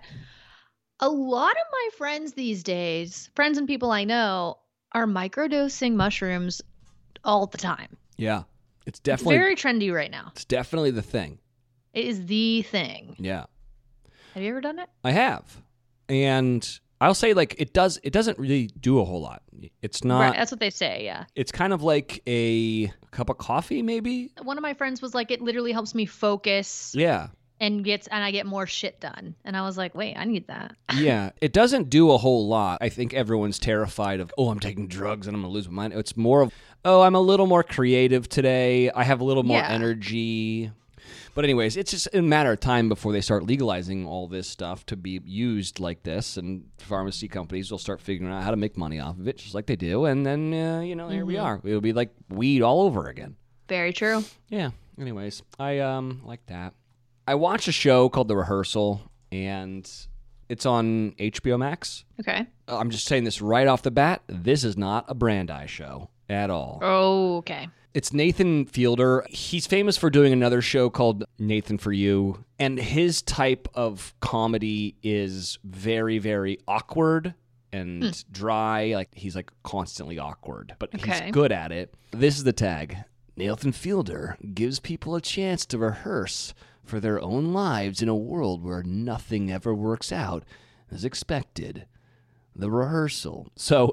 [SPEAKER 2] a lot of my friends these days, friends and people I know, are microdosing mushrooms all the time.
[SPEAKER 1] Yeah. It's definitely
[SPEAKER 2] it's very trendy right now.
[SPEAKER 1] It's definitely the thing.
[SPEAKER 2] It is the thing.
[SPEAKER 1] Yeah.
[SPEAKER 2] Have you ever done it?
[SPEAKER 1] I have. And I'll say like it does it doesn't really do a whole lot. It's not
[SPEAKER 2] Right, that's what they say, yeah.
[SPEAKER 1] It's kind of like a cup of coffee maybe.
[SPEAKER 2] One of my friends was like, it literally helps me focus.
[SPEAKER 1] Yeah.
[SPEAKER 2] And gets and I get more shit done. And I was like, wait, I need that.
[SPEAKER 1] Yeah. It doesn't do a whole lot. I think everyone's terrified of, oh, I'm taking drugs and I'm gonna lose my mind. It's more of, oh, I'm a little more creative today. I have a little more
[SPEAKER 2] Yeah.
[SPEAKER 1] energy. But anyways, it's just a matter of time before they start legalizing all this stuff to be used like this, and pharmacy companies will start figuring out how to make money off of it, just like they do, and then, uh, you know, here
[SPEAKER 2] Mm-hmm.
[SPEAKER 1] we are. It'll be like weed all over again.
[SPEAKER 2] Very true.
[SPEAKER 1] Yeah, anyways, I um like that. I watched a show called The Rehearsal, and it's on H B O Max.
[SPEAKER 2] Okay.
[SPEAKER 1] I'm just saying this right off the bat. This is not a Brandeis show at all.
[SPEAKER 2] Oh, okay.
[SPEAKER 1] It's Nathan Fielder. He's famous for doing another show called Nathan For You. And his type of comedy is very, very awkward and
[SPEAKER 2] Hmm.
[SPEAKER 1] dry. Like he's like constantly awkward, but
[SPEAKER 2] Okay.
[SPEAKER 1] he's good at it. This is the tag. Nathan Fielder gives people a chance to rehearse for their own lives in a world where nothing ever works out as expected. The Rehearsal. So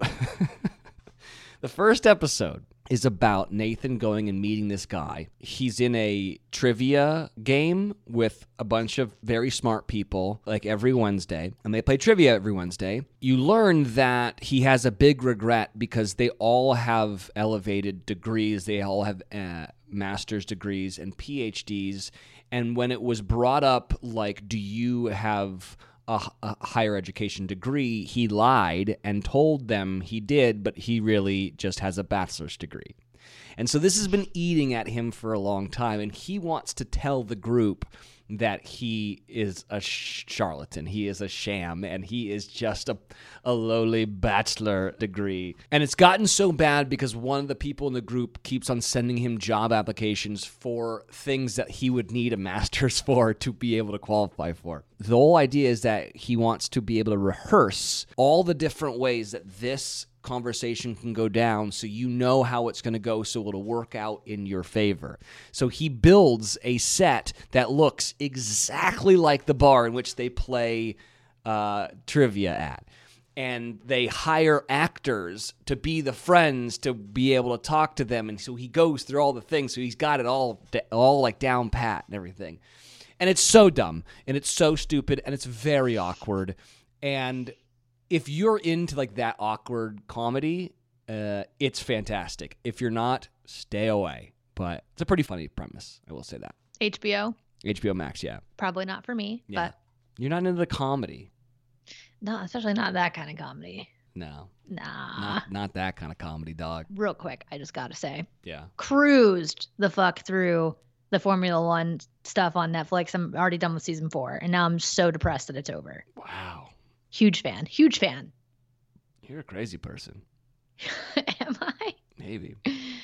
[SPEAKER 1] the first episode is about Nathan going and meeting this guy. He's in a trivia game with a bunch of very smart people, like every Wednesday, and they play trivia every Wednesday. You learn that he has a big regret because they all have elevated degrees. They all have uh, master's degrees and P H Ds. And when it was brought up, like, do you have a, a higher education degree, he lied and told them he did, but he really just has a bachelor's degree. And so this has been eating at him for a long time, and he wants to tell the group that he is a sh- charlatan, he is a sham, and he is just a, a lowly bachelor degree. And it's gotten so bad because one of the people in the group keeps on sending him job applications for things that he would need a master's for to be able to qualify for. The whole idea is that he wants to be able to rehearse all the different ways that this conversation can go down so you know how it's going to go so it'll work out in your favor. So he builds a set that looks exactly like the bar in which they play uh, trivia at. And they hire actors to be the friends to be able to talk to them. And so he goes through all the things. So he's got it all, all like down pat and everything. And it's so dumb and it's so stupid and it's very awkward. And if you're into like that awkward comedy, uh, it's fantastic. If you're not, stay away. But it's a pretty funny premise. I will say that.
[SPEAKER 2] H B O?
[SPEAKER 1] H B O Max, yeah.
[SPEAKER 2] Probably not for me,
[SPEAKER 1] Yeah.
[SPEAKER 2] but
[SPEAKER 1] You're not into the comedy.
[SPEAKER 2] No, especially not that kind of comedy.
[SPEAKER 1] No.
[SPEAKER 2] Nah.
[SPEAKER 1] Not, not that kind of comedy, dog.
[SPEAKER 2] Real quick, I just got to say.
[SPEAKER 1] Yeah.
[SPEAKER 2] Cruised the fuck through the Formula One stuff on Netflix. I'm already done with season four, and now I'm so depressed that it's over.
[SPEAKER 1] Wow.
[SPEAKER 2] Huge fan. Huge fan.
[SPEAKER 1] You're a crazy person.
[SPEAKER 2] Am I?
[SPEAKER 1] Maybe.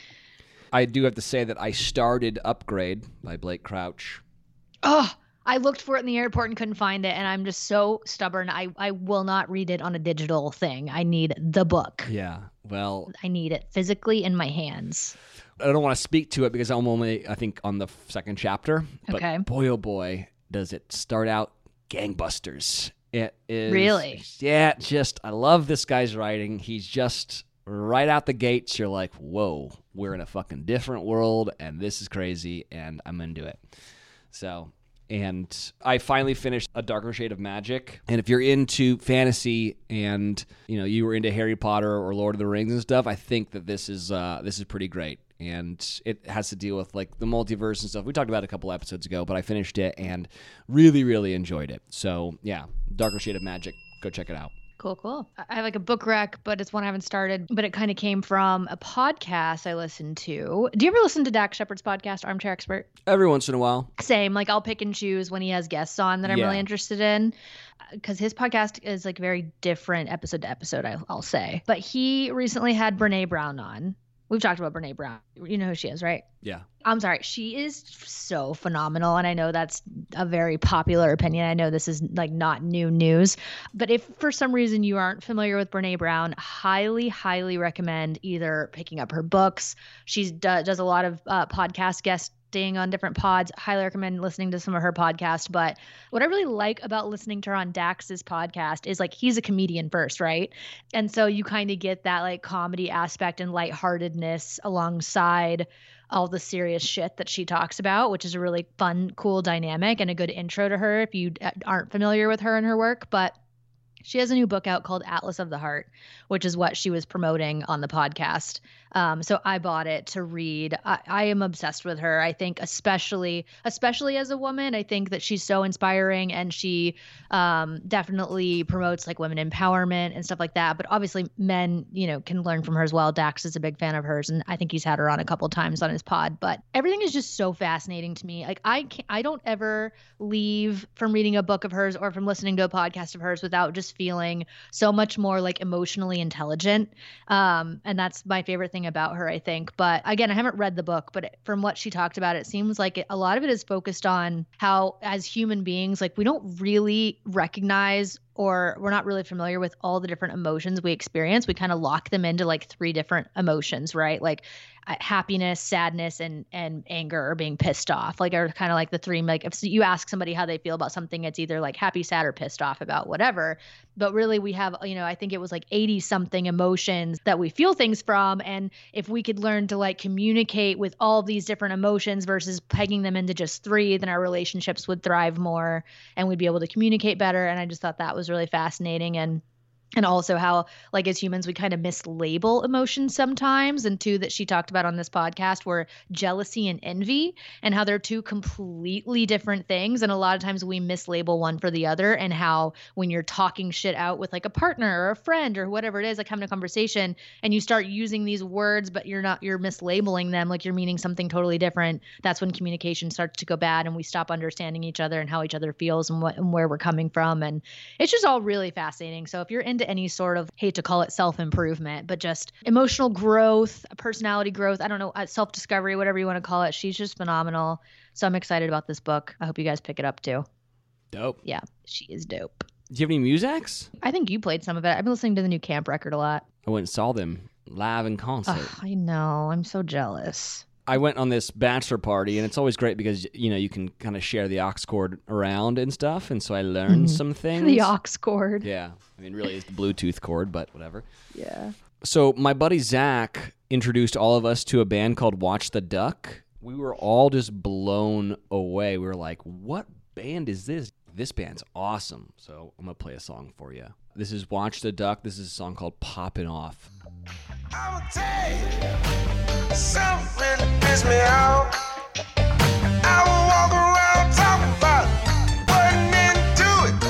[SPEAKER 1] I do have to say that I started Upgrade by Blake Crouch.
[SPEAKER 2] Oh, I looked for it in the airport and couldn't find it, and I'm just so stubborn. I, I will not read it on a digital thing. I need the book.
[SPEAKER 1] Yeah. Well,
[SPEAKER 2] I need it physically in my hands.
[SPEAKER 1] I don't want to speak to it because I'm only, I think, on the second chapter. But
[SPEAKER 2] Okay.
[SPEAKER 1] boy, oh boy, does it start out gangbusters. It is.
[SPEAKER 2] Really?
[SPEAKER 1] Yeah, just, I love this guy's writing. He's just right out the gates. You're like, whoa, we're in a fucking different world, and this is crazy, and I'm into it. So, and I finally finished A Darker Shade of Magic. And if you're into fantasy and, you know, you were into Harry Potter or Lord of the Rings and stuff, I think that this is uh, this is pretty great. And it has to deal with like the multiverse and stuff. We talked about it a couple episodes ago, but I finished it and really, really enjoyed it. So yeah, Darker Shade of Magic. Go check it out.
[SPEAKER 2] Cool, cool. I have like a book rec, but it's one I haven't started. But it kind of came from a podcast I listened to. Do you ever listen to Dax Shepard's podcast, Armchair Expert?
[SPEAKER 1] Every once in a while.
[SPEAKER 2] Same. Like I'll pick and choose when he has guests on that I'm
[SPEAKER 1] Yeah.
[SPEAKER 2] really interested in. Because his podcast is like very different episode to episode, I, I'll say. But he recently had Brene Brown on. We've talked about Brene Brown. You know who she is, right?
[SPEAKER 1] Yeah.
[SPEAKER 2] I'm sorry. She is so phenomenal. And I know that's a very popular opinion. I know this is like not new news. But if for some reason you aren't familiar with Brene Brown, highly, highly recommend either picking up her books. She do, does a lot of uh, podcast guests on different pods. Highly recommend listening to some of her podcasts. But what I really like about listening to her on Dax's podcast is like he's a comedian first, right? And so you kind of get that like comedy aspect and lightheartedness alongside all the serious shit that she talks about, which is a really fun, cool dynamic and a good intro to her if you aren't familiar with her and her work. But she has a new book out called Atlas of the Heart, which is what she was promoting on the podcast. Um, so I bought it to read. I, I am obsessed with her. I think especially, especially as a woman, I think that she's so inspiring and she um, definitely promotes like women empowerment and stuff like that. But obviously men, you know, can learn from her as well. Dax is a big fan of hers. And I think he's had her on a couple times on his pod, but everything is just so fascinating to me. Like I can't, I don't ever leave from reading a book of hers or from listening to a podcast of hers without just feeling so much more like emotionally intelligent. Um, and that's my favorite thing about her, I think. But again, I haven't read the book, but from what she talked about, it seems like it, a lot of it is focused on how as human beings, like we don't really recognize or we're not really familiar with all the different emotions we experience. We kind of lock them into like three different emotions, right? Like uh, happiness, sadness, and and anger or being pissed off. Like are kind of like the three, like if you ask somebody how they feel about something, it's either like happy, sad, or pissed off about whatever. But really we have, you know, I think it was like eighty something emotions that we feel things from. And if we could learn to like communicate with all these different emotions versus pegging them into just three, then our relationships would thrive more and we'd be able to communicate better. And I just thought that was really fascinating. And and also how like as humans we kind of mislabel emotions sometimes, and two that she talked about on this podcast were jealousy and envy, and how they're two completely different things, and a lot of times we mislabel one for the other, and how when you're talking shit out with like a partner or a friend or whatever it is, like having a conversation and you start using these words but you're not you're mislabeling them, like you're meaning something totally different, that's when communication starts to go bad and we stop understanding each other and how each other feels and what and where we're coming from. And it's just all really fascinating. So if you're into any sort of, hate to call it self-improvement, but just emotional growth, personality growth, I don't know, self-discovery, whatever you want to call it, she's just phenomenal. So I'm excited about this book. I hope you guys pick it up too.
[SPEAKER 1] Dope.
[SPEAKER 2] Yeah, she is dope.
[SPEAKER 1] Do you have any Musax?
[SPEAKER 2] I think you played some of it. I've been listening to the new Camp record a lot.
[SPEAKER 1] I went and saw them live in concert.
[SPEAKER 2] Ugh, I know. I'm so jealous.
[SPEAKER 1] I went on this bachelor party, and it's always great because, you know, you can kind of share the aux cord around and stuff, and so I learned
[SPEAKER 2] Mhm.
[SPEAKER 1] some things.
[SPEAKER 2] The aux cord.
[SPEAKER 1] Yeah. I mean, really, it's the Bluetooth cord, but whatever.
[SPEAKER 2] Yeah.
[SPEAKER 1] So my buddy Zach introduced all of us to a band called Watch the Duck. We were all just blown away. We were like, what band is this? This band's awesome. So I'm going to play a song for you. This is Watch the Duck. This is a song called Poppin' Off.
[SPEAKER 6] I'ma tell you something that piss me off. I will walk around talking about it, wasn't into it.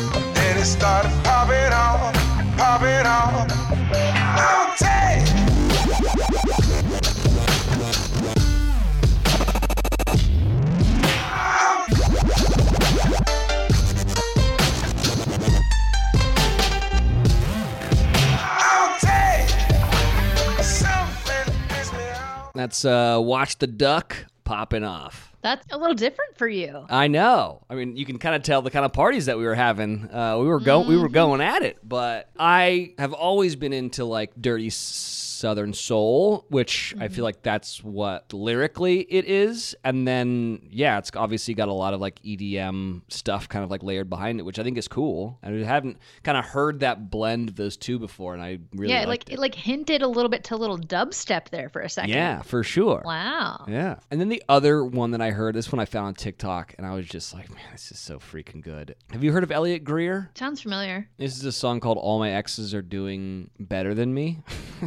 [SPEAKER 1] That's uh, Watch the Duck popping off.
[SPEAKER 2] That's a little different for you.
[SPEAKER 1] I know. I mean, you can kind of tell the kind of parties that we were having. Uh, we were going, mm-hmm. we were going at it. But I have always been into like dirty Southern soul, which mm-hmm. I feel like that's what lyrically it is. And then, yeah, it's obviously got a lot of like E D M stuff kind of like layered behind it, which I think is cool. I haven't kind of heard that blend of those two before, and I really
[SPEAKER 2] yeah,
[SPEAKER 1] liked
[SPEAKER 2] like
[SPEAKER 1] it.
[SPEAKER 2] it like hinted a little bit to a little dubstep there for a second.
[SPEAKER 1] Yeah, for sure.
[SPEAKER 2] Wow.
[SPEAKER 1] Yeah. And then the other one that I heard, this one I found on TikTok, and I was just like, man, this is so freaking good. Have you heard of Elliot Greer?
[SPEAKER 2] Sounds familiar.
[SPEAKER 1] This is a song called All My Exes Are Doing Better Than Me.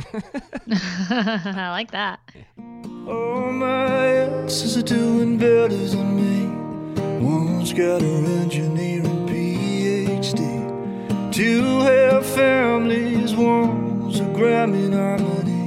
[SPEAKER 2] I like that.
[SPEAKER 6] All my exes are doing better than me. One's got her engineering P H D. Two have families, one's a Grammy nominee.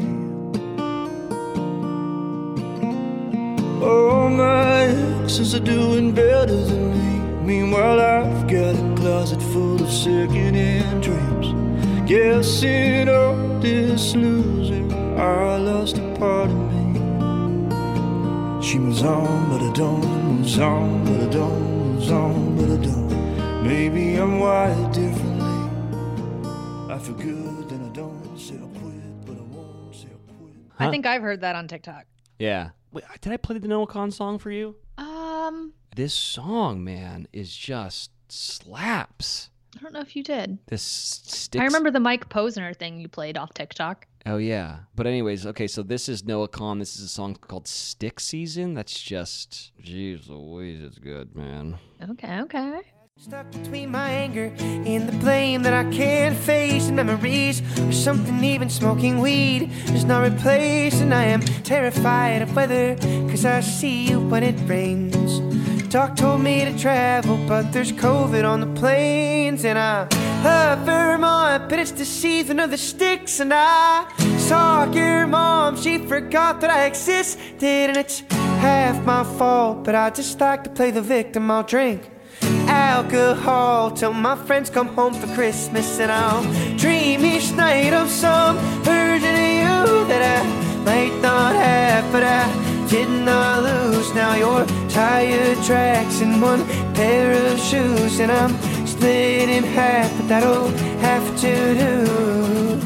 [SPEAKER 6] All my exes are doing better than me. Meanwhile, I've got a closet full of second-hand dreams. Guessing all this loser, I lost a part of me. She moves on, but I don't. Moves on, but I don't. Moves on, but I don't. Maybe I'm wired differently. I feel good, then I don't. Say I'll quit, but I won't. Say I'll quit.
[SPEAKER 2] Huh? I think I've heard that on TikTok.
[SPEAKER 1] Yeah. Wait, did I play the Noah Kahan song for you?
[SPEAKER 2] Um.
[SPEAKER 1] This song, man, is just slaps.
[SPEAKER 2] I don't know if you did.
[SPEAKER 1] This sticks.
[SPEAKER 2] I remember the Mike Posner thing you played off TikTok.
[SPEAKER 1] Oh, yeah. But anyways, okay, so this is Noah Kahan. This is a song called Stick Season. That's just, jeez Louise, it's good, man.
[SPEAKER 2] Okay, okay.
[SPEAKER 7] Stuck between my anger and the blame that I can't face, and memories or something even smoking weed does not replace. And I am terrified of weather, cause I see you when it rains. Doc told me to travel, but there's COVID on the planes. And I love Vermont, but it's the season of the sticks. And I saw your mom, she forgot that I existed. And it's half my fault, but I just like to play the victim. I'll drink alcohol till my friends come home for Christmas. And I'll dream each night of some version of you that I might not have, but I did not lose. Now your tire tracks in one pair of shoes, and I'm split in half, but that'll have to do.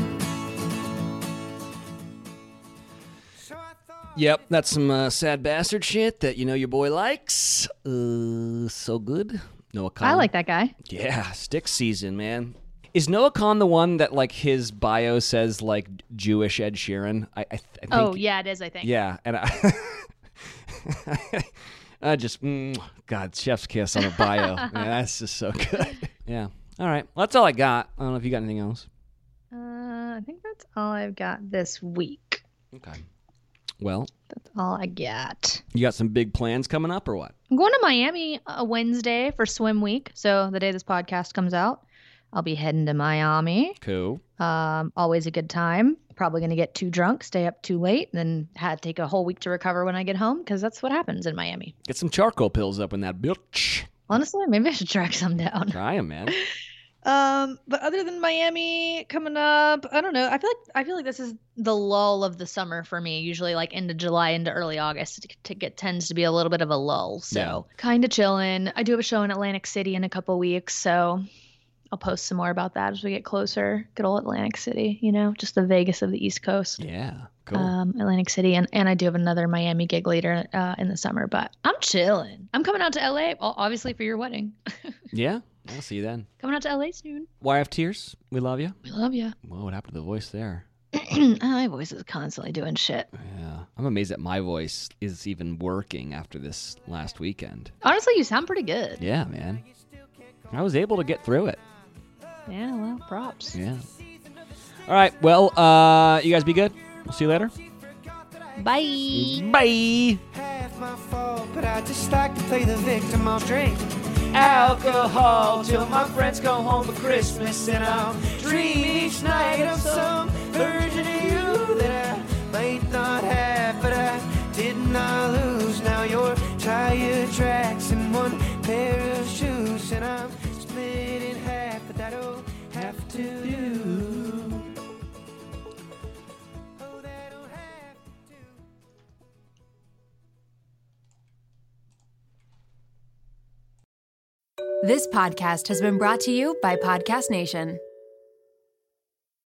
[SPEAKER 1] Yep, that's some uh, sad bastard shit that you know your boy likes. Uh, so good. Noah Kahan.
[SPEAKER 2] I like that guy.
[SPEAKER 1] Yeah, Stick Season, man. Is Noah Kahan the one that like his bio says like Jewish Ed Sheeran? I, I, th- I think.
[SPEAKER 2] Oh yeah, it is. I think.
[SPEAKER 1] Yeah, and I, I just mm, God, chef's kiss on a bio. Man, that's just so good. Yeah. All right. Well, that's all I got. I don't know if you got anything else.
[SPEAKER 2] Uh, I think that's all I've got this week.
[SPEAKER 1] Okay. Well,
[SPEAKER 2] that's all I got.
[SPEAKER 1] You got some big plans coming up or what?
[SPEAKER 2] I'm going to Miami a Wednesday for swim week. So the day this podcast comes out, I'll be heading to Miami.
[SPEAKER 1] Cool.
[SPEAKER 2] Um, always a good time. Probably going to get too drunk, stay up too late, and then had to take a whole week to recover when I get home, because that's what happens in Miami.
[SPEAKER 1] Get some charcoal pills up in that bitch.
[SPEAKER 2] Honestly, maybe I should track some down.
[SPEAKER 1] Try them, man.
[SPEAKER 2] Um, but other than Miami coming up, I don't know. I feel like I feel like this is the lull of the summer for me. Usually, like into July, into early August, to, to get tends to be a little bit of a lull. So
[SPEAKER 1] yeah.
[SPEAKER 2] Kind of chilling. I do have a show in Atlantic City in a couple weeks, so I'll post some more about that as we get closer. Good old Atlantic City, you know, just the Vegas of the East Coast.
[SPEAKER 1] Yeah, cool.
[SPEAKER 2] Um, Atlantic City, and, and I do have another Miami gig later uh, in the summer. But I'm chilling. I'm coming out to L A, obviously for your wedding.
[SPEAKER 1] Yeah. I'll see you then.
[SPEAKER 2] Coming out to L A soon.
[SPEAKER 1] Y F Tears, we love you.
[SPEAKER 2] We love you.
[SPEAKER 1] Whoa, what happened to the voice there?
[SPEAKER 2] My voice is constantly doing shit.
[SPEAKER 1] Yeah. I'm amazed that my voice is even working after this last weekend.
[SPEAKER 2] Honestly, you sound pretty good.
[SPEAKER 1] Yeah, man. I was able to get through it.
[SPEAKER 2] Yeah, well, props.
[SPEAKER 1] Yeah. All right. Well, uh, you guys be good. We'll see you later.
[SPEAKER 2] Bye.
[SPEAKER 1] Bye.
[SPEAKER 7] Half my fault, but I just like to play the victim. I'll drink
[SPEAKER 6] alcohol till my friends come home for Christmas, and I'll dream each night of some version of you that I might not have, but I did not lose. Now your tire tracks in one pair of shoes, and I'm split in half, but that'll have to do.
[SPEAKER 8] This podcast has been brought to you by Podcast Nation.